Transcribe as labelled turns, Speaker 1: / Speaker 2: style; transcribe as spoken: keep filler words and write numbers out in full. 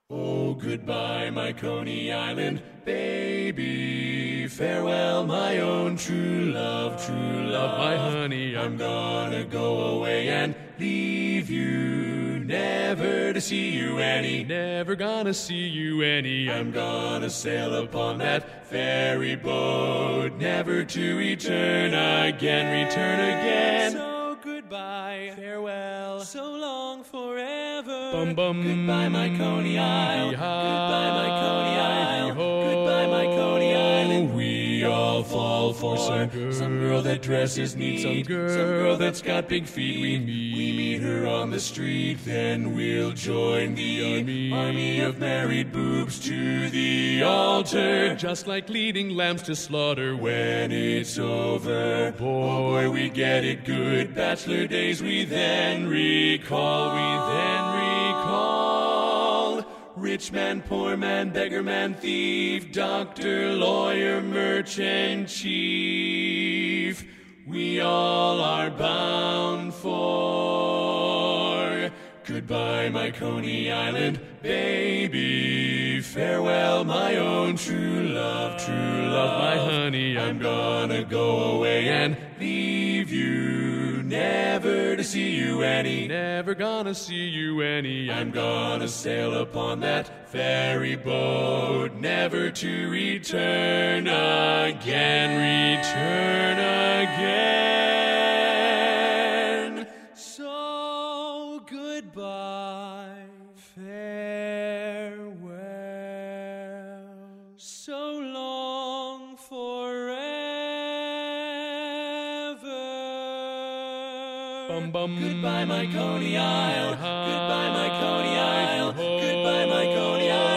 Speaker 1: Oh, goodbye, my Coney Island baby. Farewell, my own true love, true love, my honey. I'm gonna go away and leave you, never to see you any, never gonna see you any. I'm gonna sail upon that ferry boat, never to return again, return again. So goodbye, farewell, so long, forever. Bum bum. Goodbye, my Coney Isle. Goodbye, my Coney Isle. Goodbye, my Coney Island. We all fall for some girl, some girl that dresses neat, some girl, some girl that's got big feet. We meet, we meet her on the street, then we'll join the army, army of married boobs to the altar, just like leading lambs to slaughter. When it's over, oh boy, we get it good. Bachelor days we then recall, we then recall. Rich man, poor man, beggar man, thief, doctor, lawyer, merchant, chief, we all are bound for. Goodbye, my Coney Island baby. Farewell, my own true love, true love, my honey. I'm gonna go away and leave you, never to see you any, never gonna see you any. I'm gonna sail upon that ferry boat, never to return again, return again. So goodbye, farewell, so long, forever. Bum, bum. Goodbye, my Coney Isle. Goodbye, my Coney Isle. Goodbye, my Coney Isle.